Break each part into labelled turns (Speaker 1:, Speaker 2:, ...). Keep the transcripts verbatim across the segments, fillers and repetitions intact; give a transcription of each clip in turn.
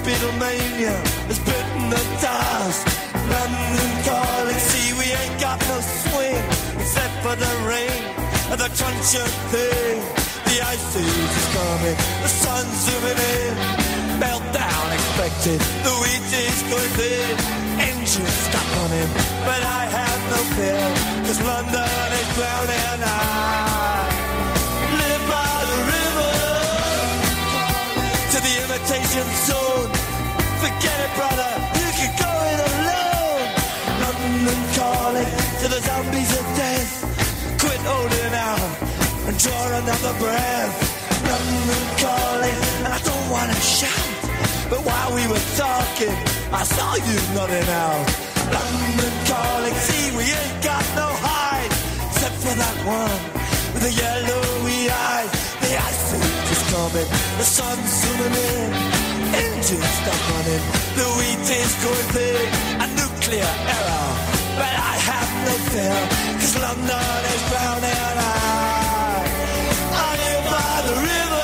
Speaker 1: Beatlemania has bitten the dust. London calling, see we ain't got no swing except for the rain and the crunch of thing. The ice age is coming, the sun's zooming in. Meltdown expected, the wheat is going thin. Engine stuck on him, but I have no fear, cause London is drowning. I live by the river to the imitation zone. Forget it, brother, you can go it alone. London calling to the zombies of death. Quit holding out and draw another breath. London calling, and I don't want to shout, but while we were talking, I saw you nodding out. London calling, see we ain't got no hide, except for that one with the yellowy eyes. The ice age is coming, the sun's zooming in. Engine stuck on it, the wheat is going big. A nuclear error, but I have no fear, cause London is drowning. I, I live by the river.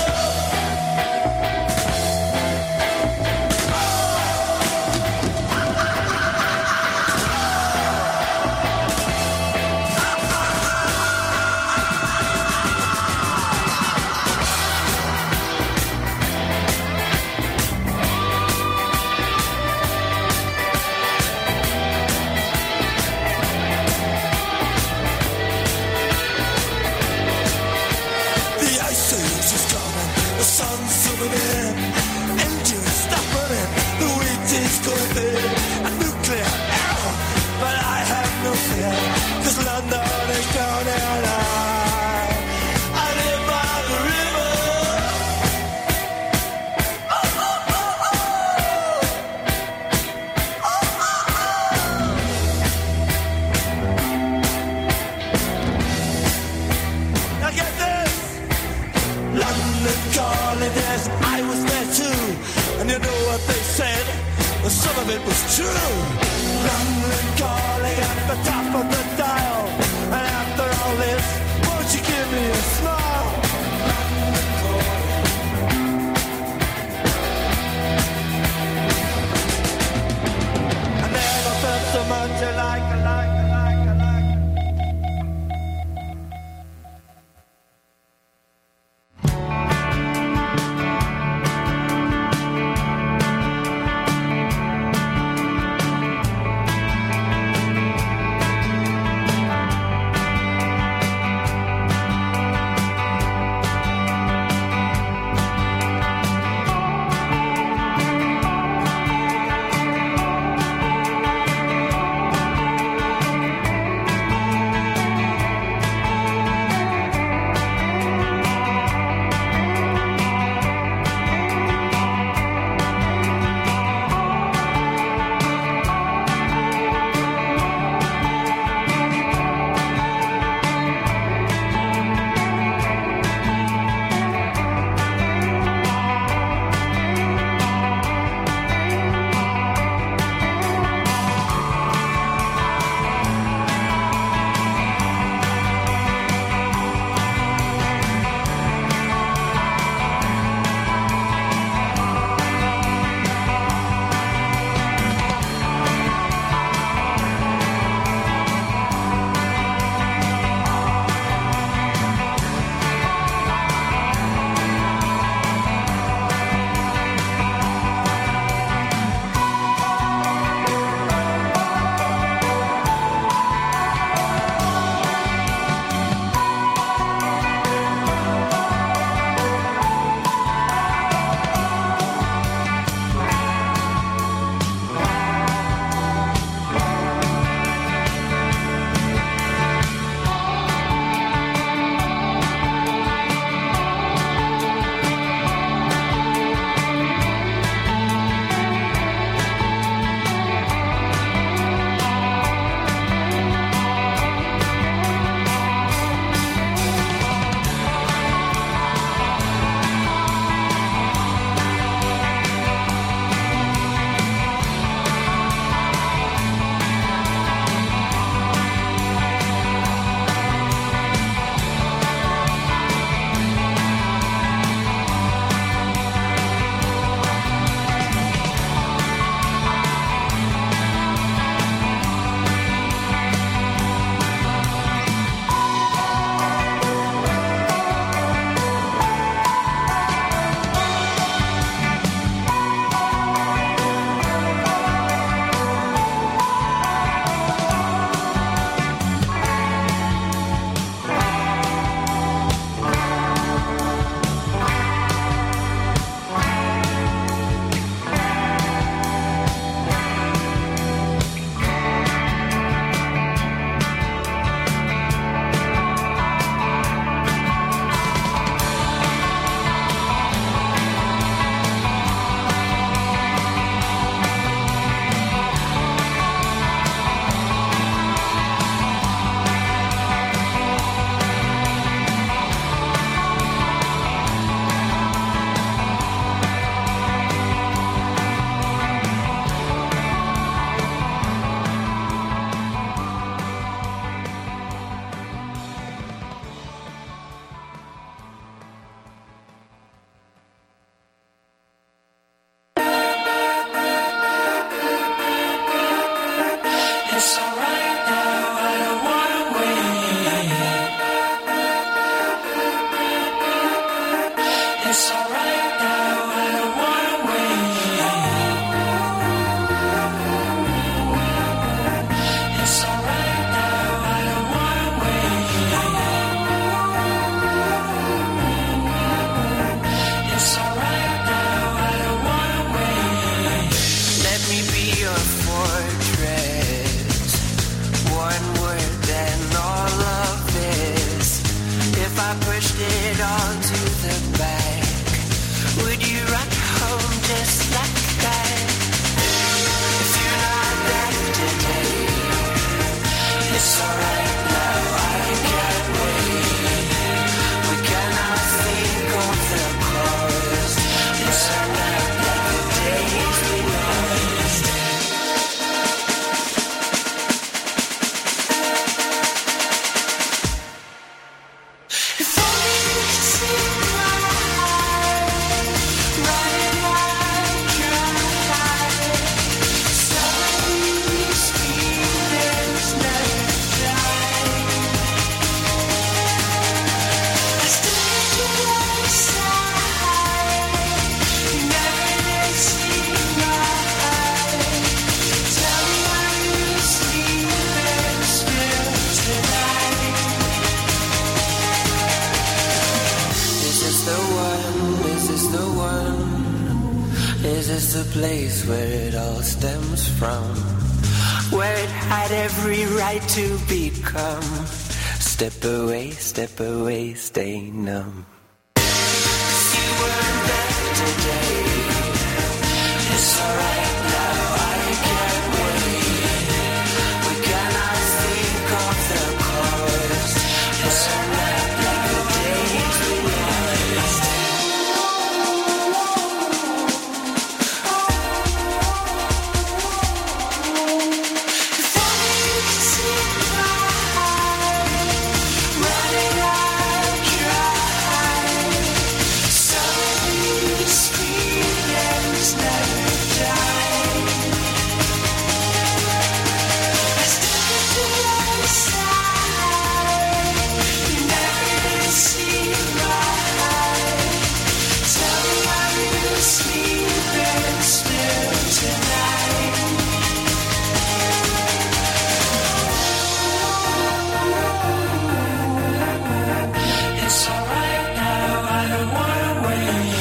Speaker 1: Some of it was true. London calling at the top of the dial. And after all this, won't you give me a smile? London calling. I never felt so much alike, alike, alike, alike. This is the place where it all stems from, where it had every right to become. Step away, step away, stay numb. You weren't there today. It's alright now, I can't wait. We cannot think of the cause. It's alright like the days we lost. If only you could see my heart running out dry. Suddenly screaming's never die. I step into your side. You never see my heart. Tell me how you sleep and still tonight. It's alright now, I don't wanna wait.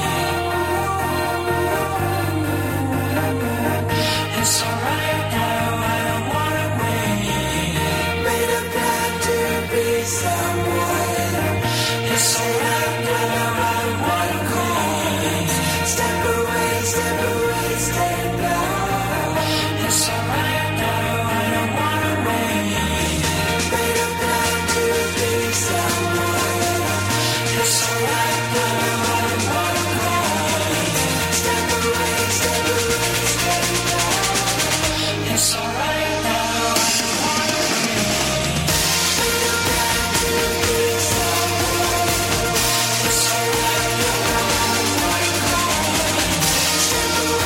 Speaker 1: It's alright now, I don't wanna wait. Made a plan to be someone. It's alright now, I don't wanna go. Step away, step away, stay now. It's alright now, I don't wanna wait. Made a plan to be someone. It's alright now, I don't wanna go. Step away, step away, stay now. It's alright now, I don't wanna wait. Made a plan to be someone. It's alright now, I don't wanna go. Step away,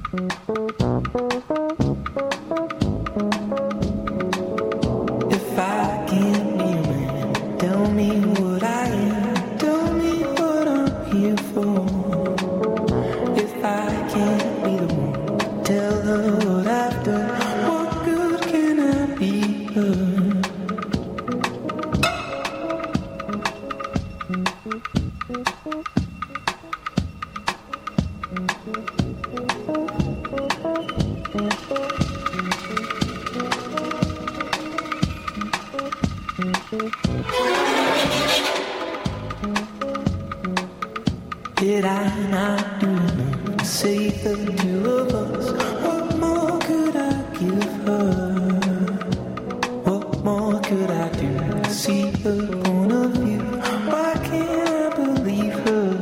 Speaker 1: Did I not do enough to save the two of us? What more could I give her? What more could I do to see her point of view? Why can't I believe her?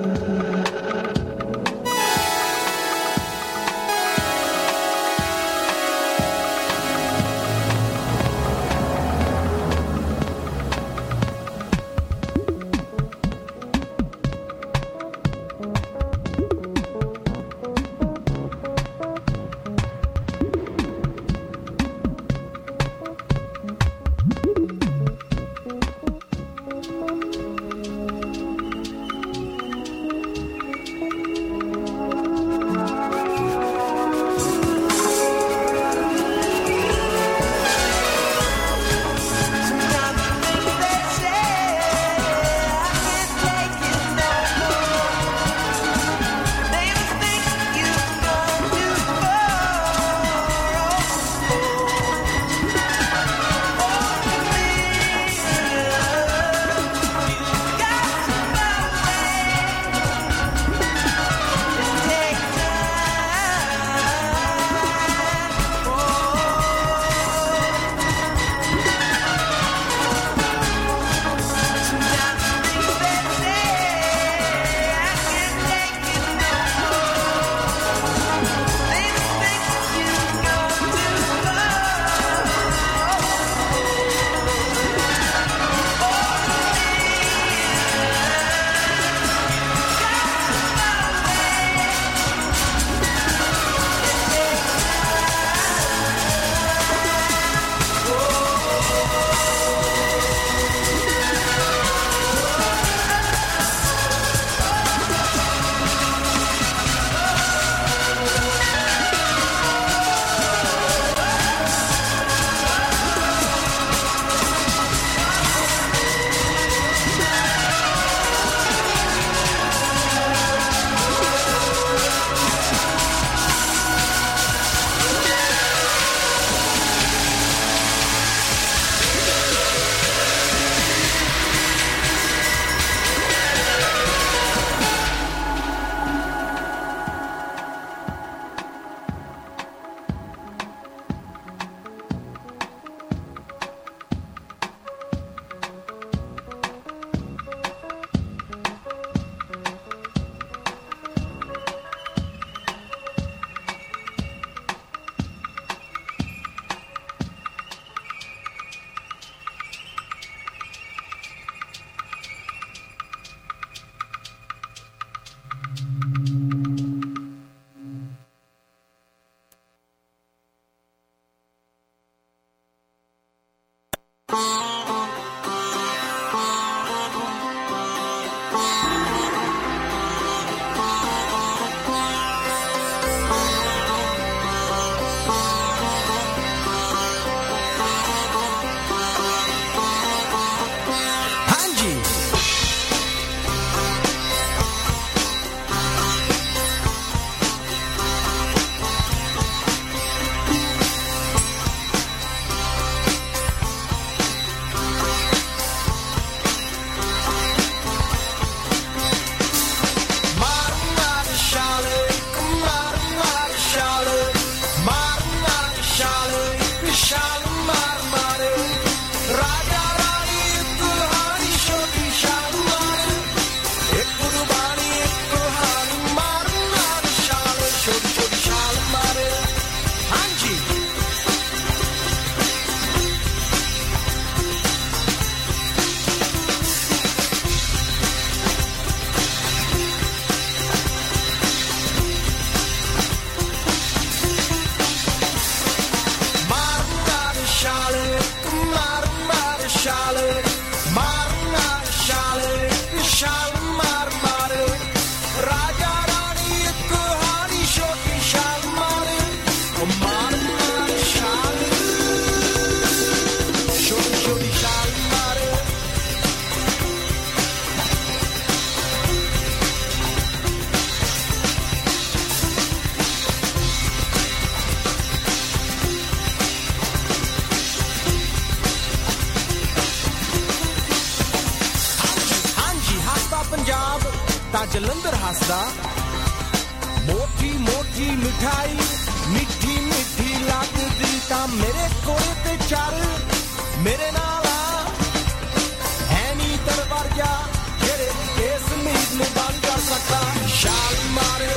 Speaker 2: नाश्ता मोटी मोटी मिठाई मिठी मिठी लगदी तां मेरे कोले ते चल मेरे नाल है नी दरबाजा जेड़े इस उम्मीद नूं बंद कर सकदा छाल मारे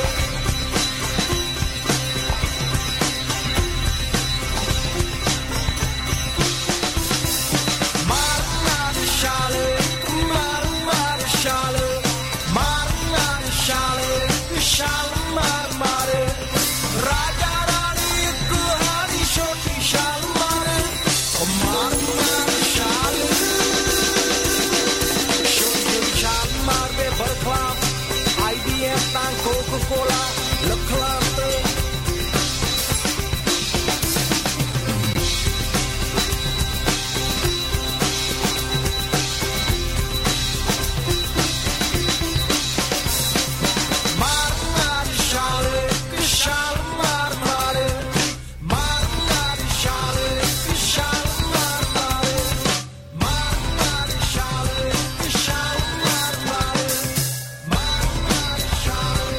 Speaker 2: Coca-Cola, la clave. Mar, mar, shale, shale, mar, mare. Mar, mar, shale, shale, mar, mare. Mar, mar, shale, shale, mar, mare. Mar, mar, shale.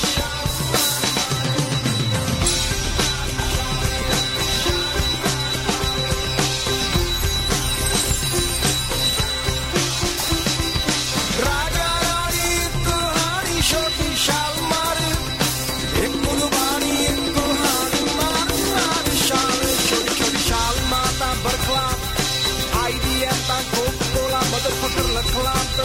Speaker 2: Coca-Cola, motherfucker, la clave.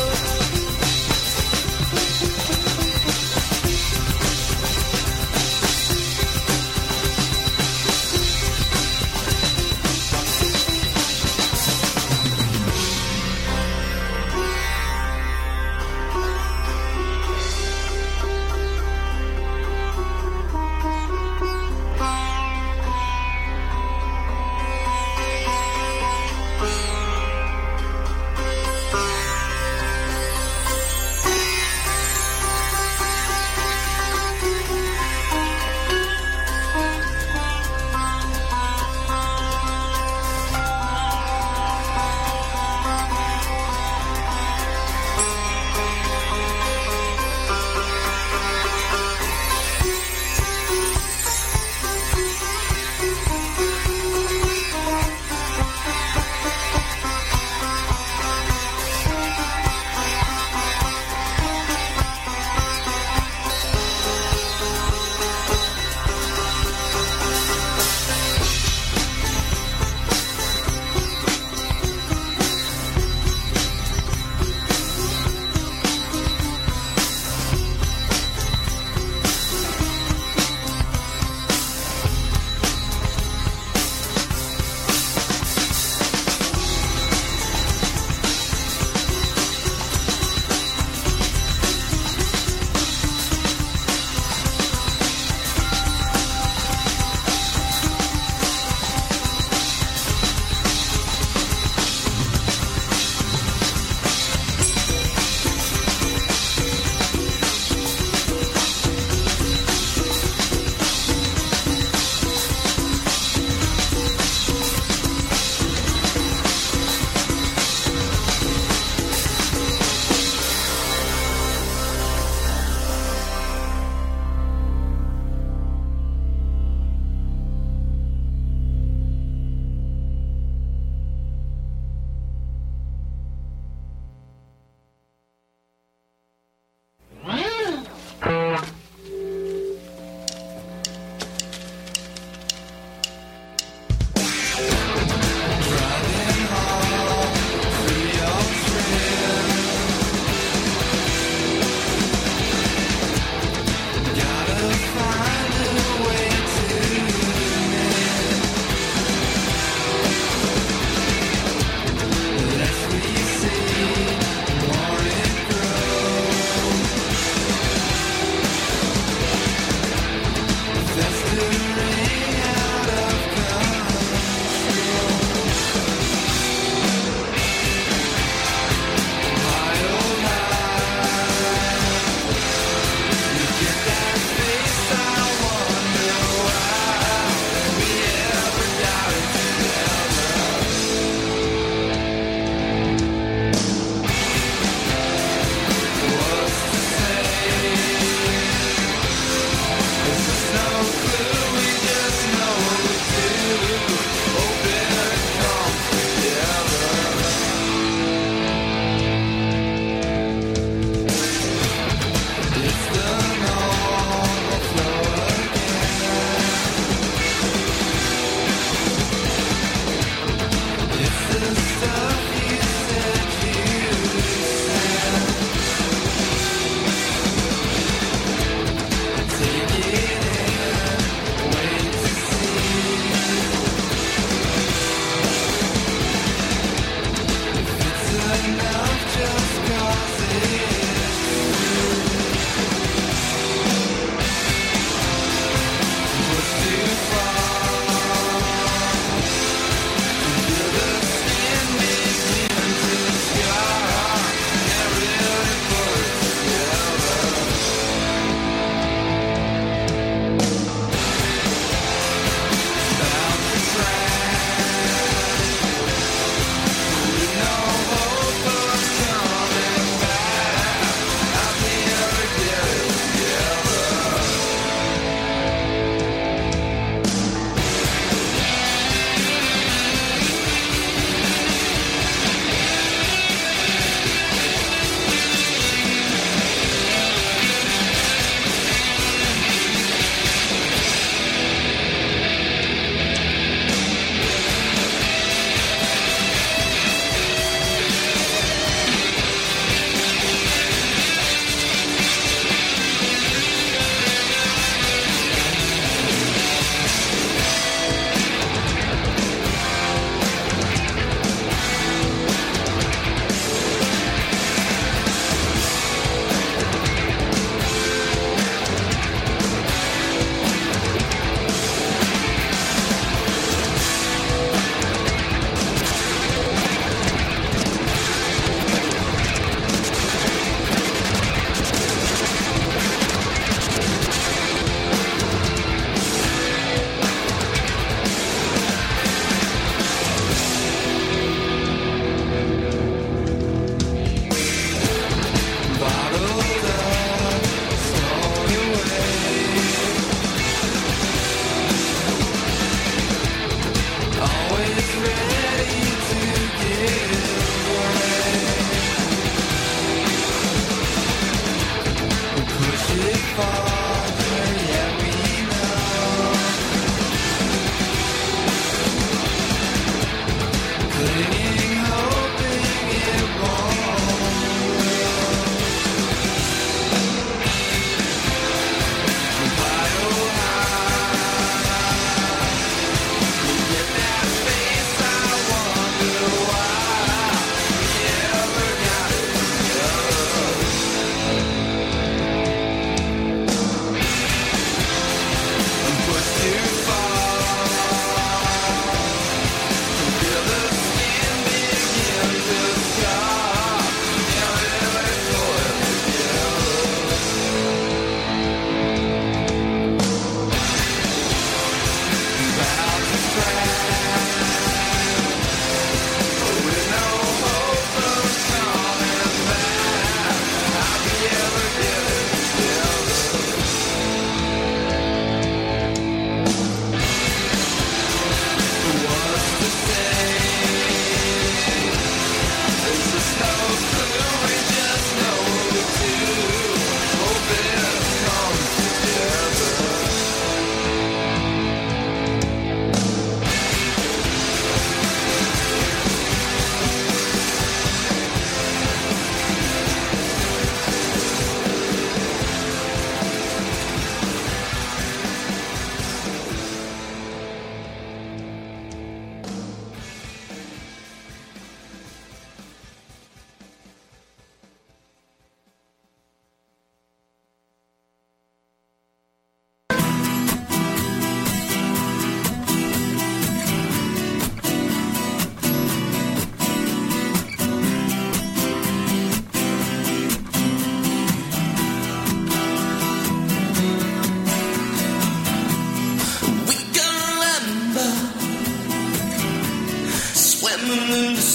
Speaker 3: Say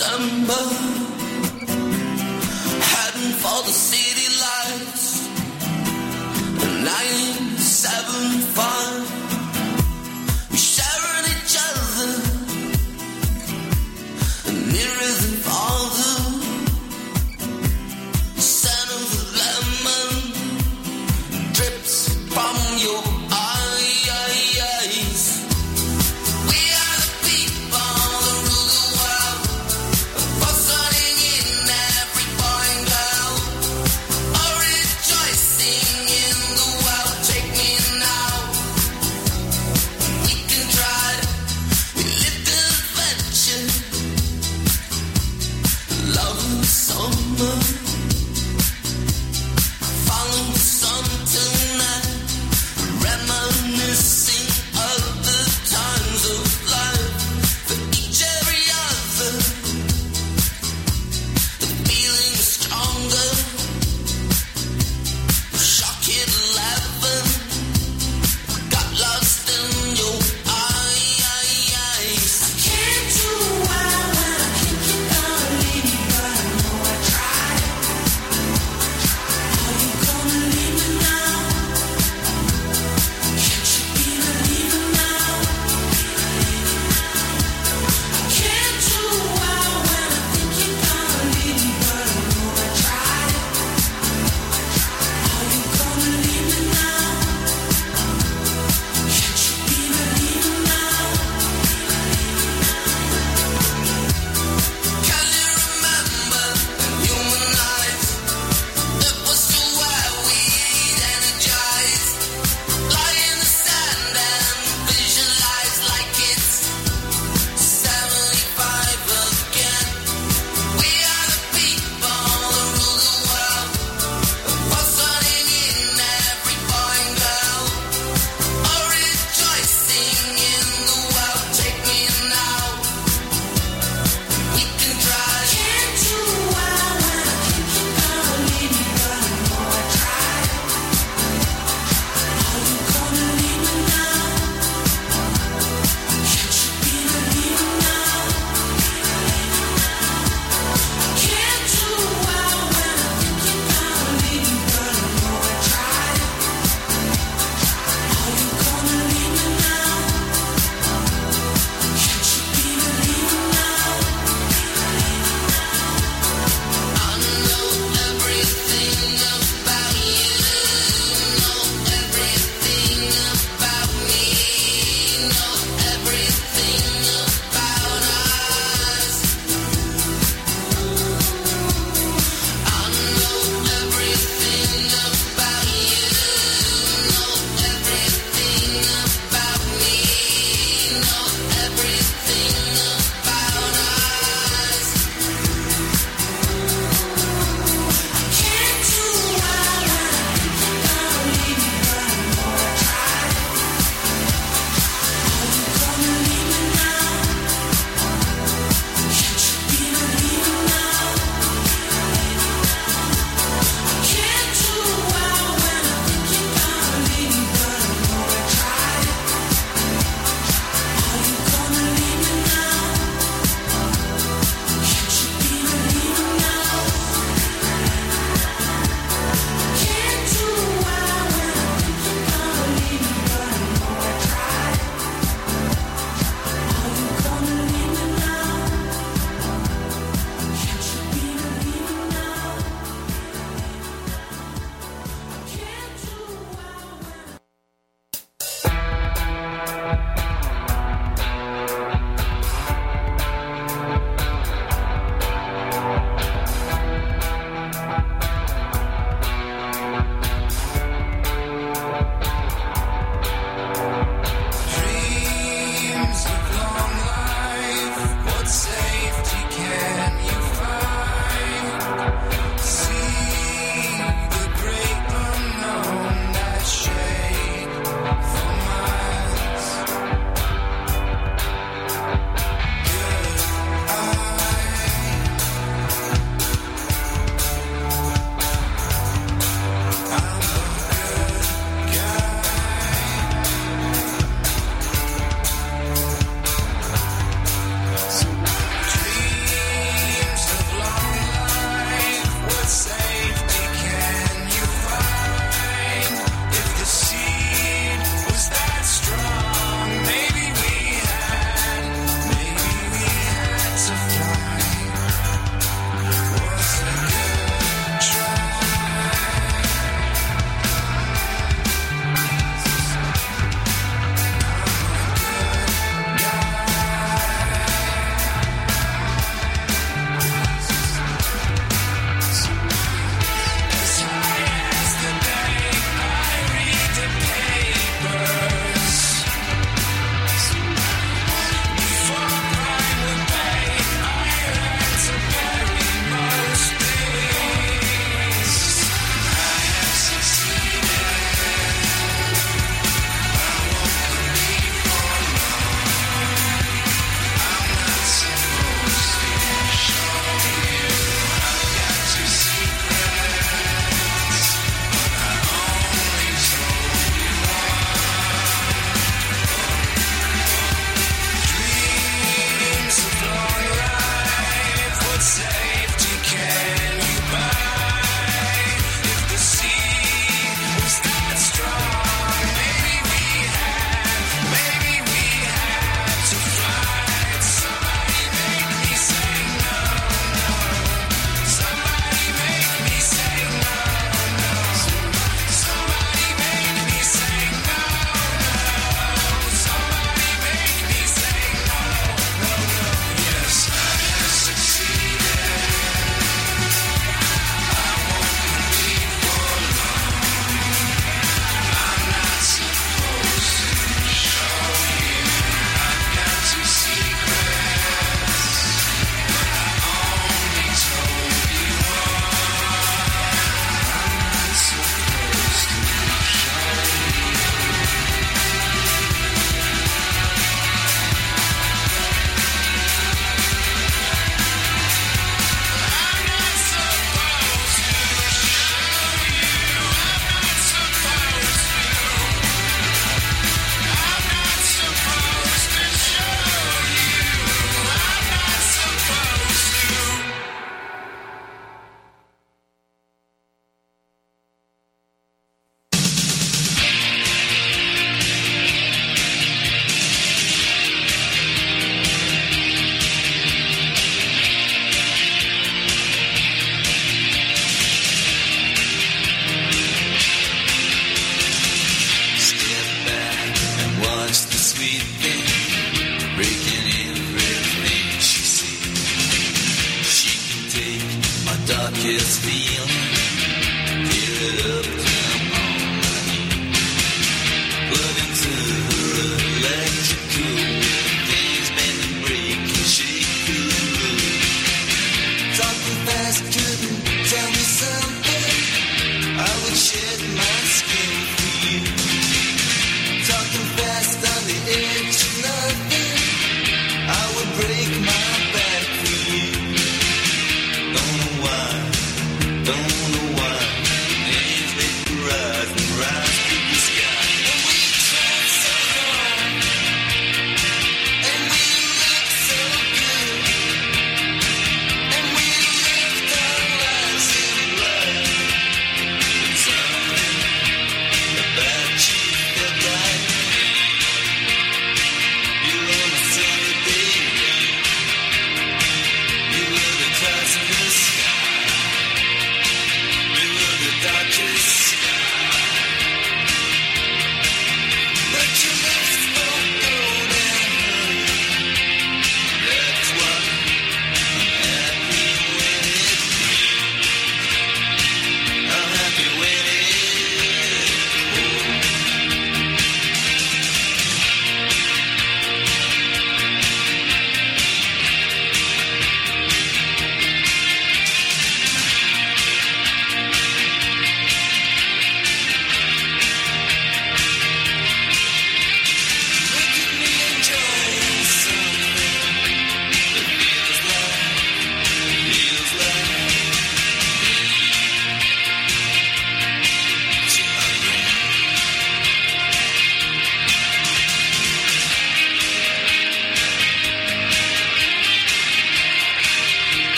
Speaker 1: December, heading for the city lights. nine seven five, we sharing each other, nearer than farther. The scent of the lemon drips from your eyes. We are the people that rule the world, buzzing in every boy and girl, all rejoicing in the world. Take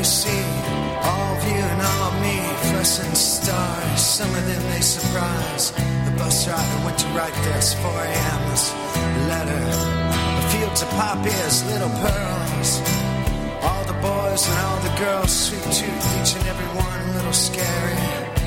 Speaker 3: see? All of you and all of me, fluorescent stars. Some of them they surprise. The bus driver went to write this four a.m. this letter. The fields of poppies, little pearls. All the boys and all the girls, sweet tooth, each and every one a little scary.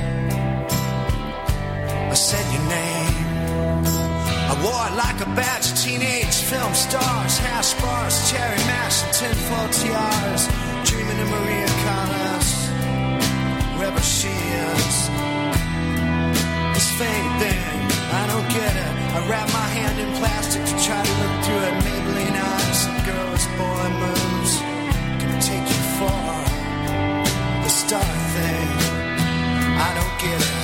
Speaker 3: I said your name. I wore it like a badge of teenage film stars, hash bars, cherry mash, and tinfoil tiaras. Dreaming of Maria Callas, wherever she is. This fame thing, I don't get it. I wrap my hand in plastic to try to look through it. Maybelline eyes, some girls, boy moves. Gonna take you for the star thing. I don't get it.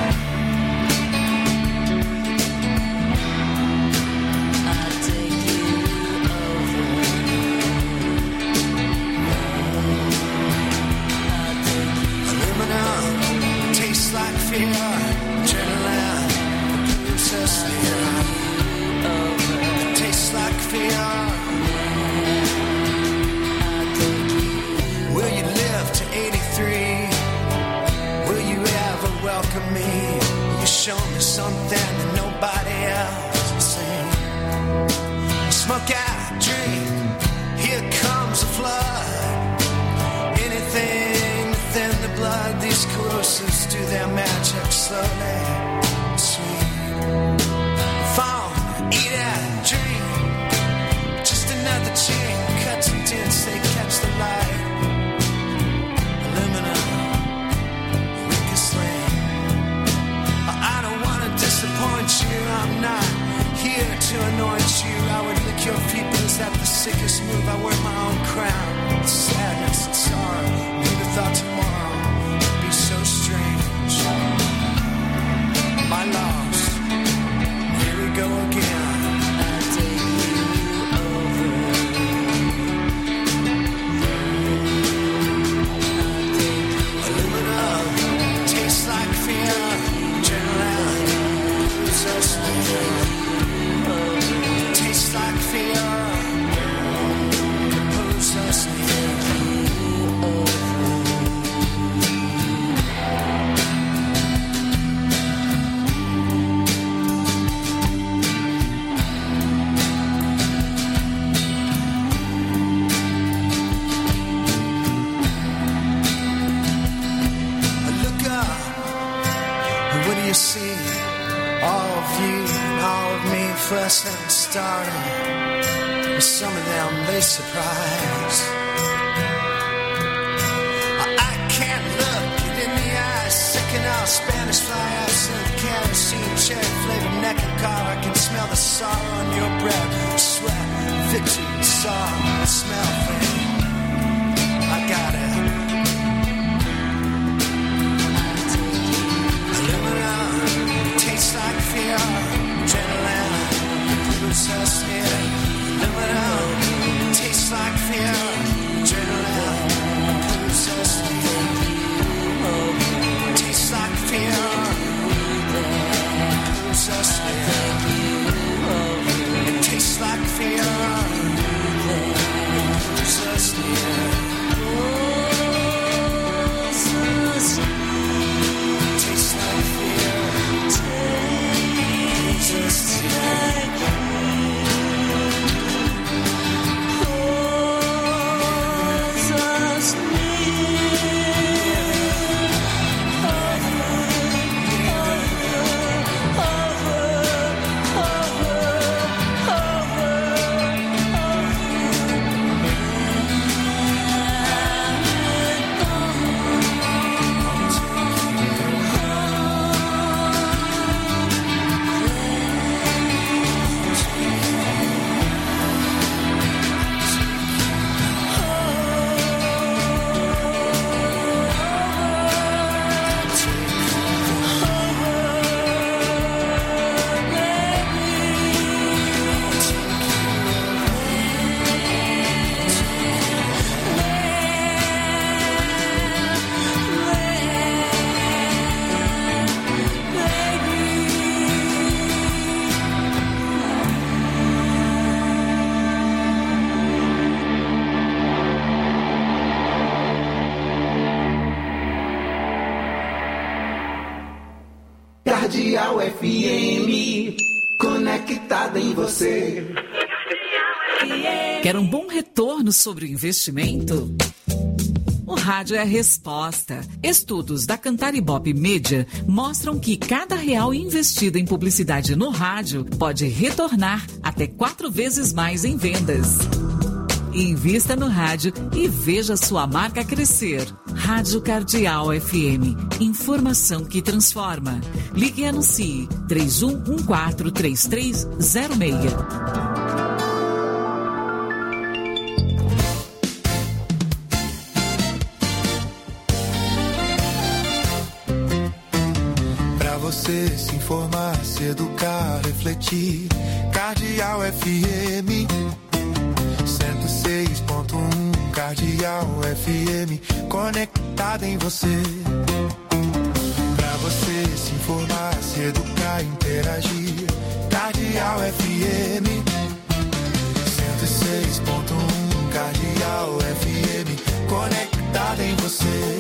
Speaker 3: Like fear, adrenaline, produces fear. It tastes like fear. Will you live to eighty-three? Will you ever welcome me? You show me something that nobody else has seen. Smoke out, drink, here comes a flood. Anything within the blood, these corrosives do their magic slowly, sweet. Phone, eat it, drink. Just another chain, cuts and dents, they catch the light. Aluminum, Eureka Sling. I don't want to disappoint you, I'm not here to anoint you. I would lick your feet, but is that the sickest move? I wear my own crown. It's sadness and sorrow. Never thought tomorrow would be so strange. My loss, here we go again. I take you over. Aluminum, tastes like fear. Adrenaline, lose us fear. Tastes like fear. Compose us fear. See all of you and all of me first and starting. Some of them they surprise. I can't look it in the eyes. Sicking out Spanish fly ups and kerosene, cherry flavored neck and collar. I can smell the sorrow on your breath. Sweat, victory, sorrow, smell thing. I got it. Tastes like fear, adrenaline, produce us here. Aluminum, tastes like fear, adrenaline, produce us here. Tastes like fear, produce us here. It tastes
Speaker 4: Cardeal F M, conectada em você.
Speaker 5: Quer um bom retorno sobre o investimento? O rádio é a resposta. Estudos da Cantar Ibope Media mostram que cada real investido em publicidade no rádio pode retornar até quatro vezes mais em vendas. Invista no rádio e veja sua marca crescer. Rádio Cardeal F M. Informação que transforma. Ligue e anuncie três um um quatro três três zero seis.
Speaker 3: Você se informar, se educar, refletir. Cardeal F M cento e seis ponto um. Cardeal F M, conectada em você. Pra você se informar, se educar, interagir. Cardeal F M cento e seis ponto um. Cardeal F M, conectada em você.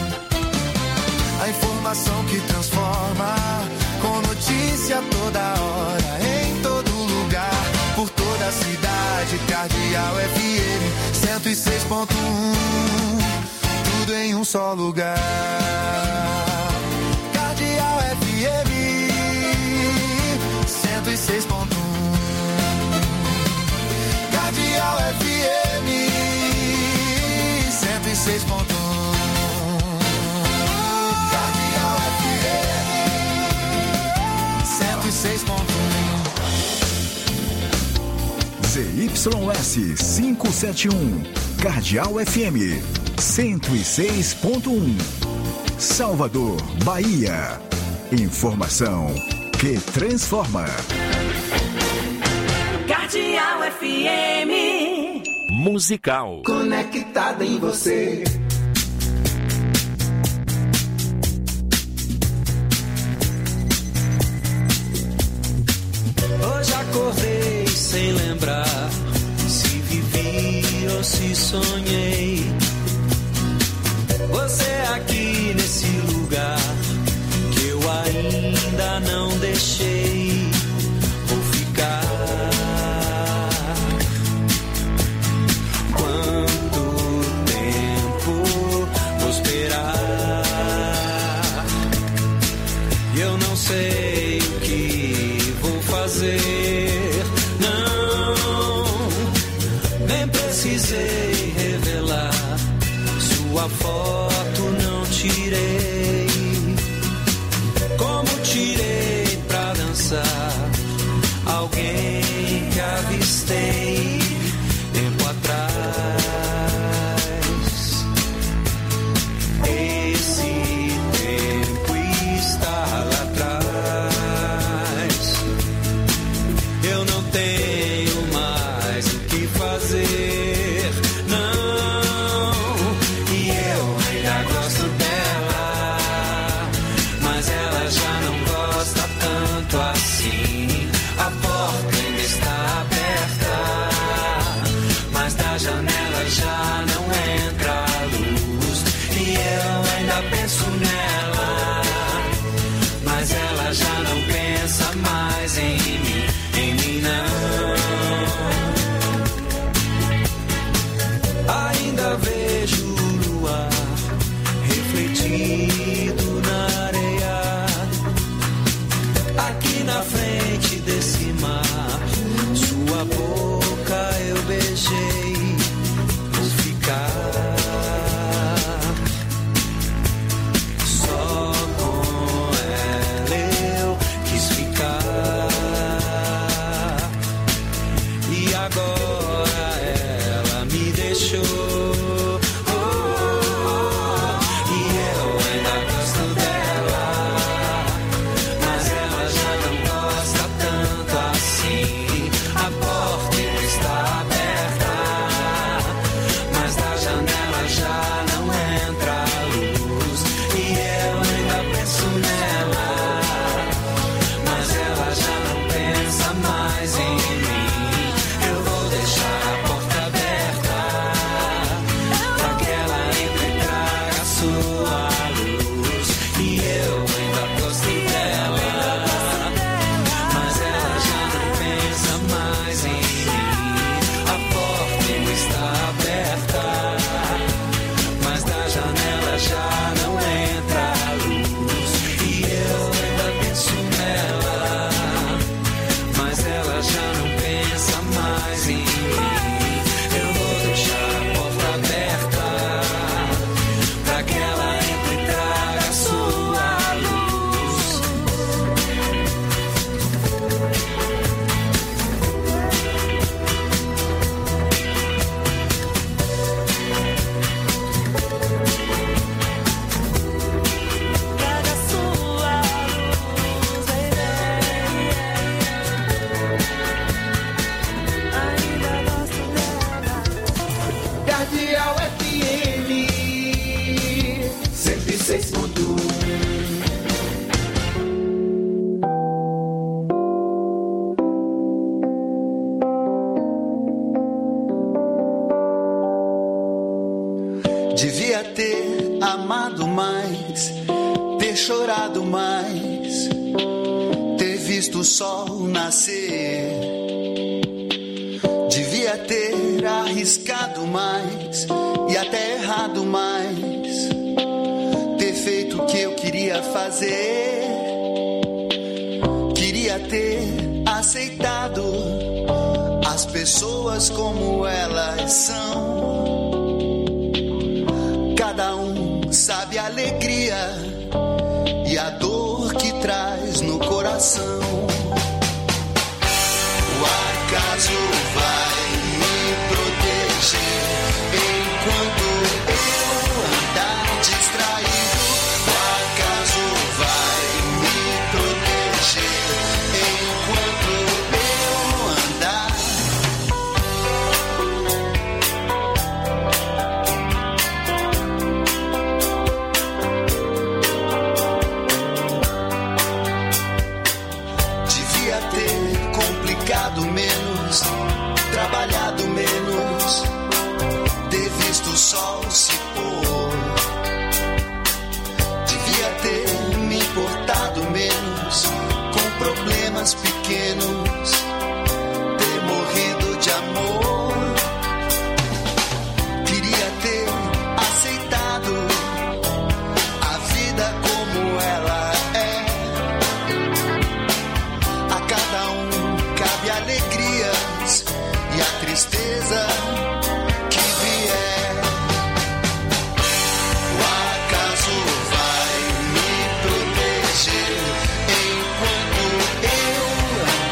Speaker 3: A informação que transforma, com notícia toda hora, em todo lugar, por toda a cidade. Cardeal F M cento e seis ponto um, tudo em um só lugar. Cardeal F M cento e seis ponto um, Cardeal F M cento e seis ponto um.
Speaker 6: Z Y S quinhentos e setenta e um, Cardeal F M cento e seis ponto um, Salvador, Bahia. Informação que transforma.
Speaker 5: Cardeal F M
Speaker 6: Musical.
Speaker 4: Conectada em você.
Speaker 7: Hoje acordei sem lembrar se vivi ou se sonhei. Você aqui nesse lugar que eu ainda não deixei. Vou ficar. Quanto tempo vou esperar? Eu não sei o que vou fazer. Não, nem precisei revelar. Sua foto não tirei. Como tirei pra dançar alguém que avistei tempo atrás. Esse tempo está lá atrás. Eu não tenho mais o que fazer, não. E eu ainda gosto dela, mas ela já não gosta tanto assim. A porta ainda está aberta, mas da janela já não entra a luz. E eu ainda penso nela, mas ela já não pensa mais em mim, em mim não. Ainda vejo o luar refletido na areia, aqui na frente desse mar. Sua boca eu beijei, vou ficar. Só com ela eu quis ficar. E agora ela me deixou. Oh, e eu ainda gosto dela, mas ela já não gosta tanto assim.
Speaker 8: mais ter visto o sol nascer. Devia ter arriscado mais e até errado mais, ter feito o que eu queria fazer. Queria ter aceitado as pessoas como elas são. Cada um sabe a alegria e a dor que traz no coração. O acaso vai me proteger enquanto eu andar distraído. O acaso vai me proteger enquanto eu andar. Devia ter complicado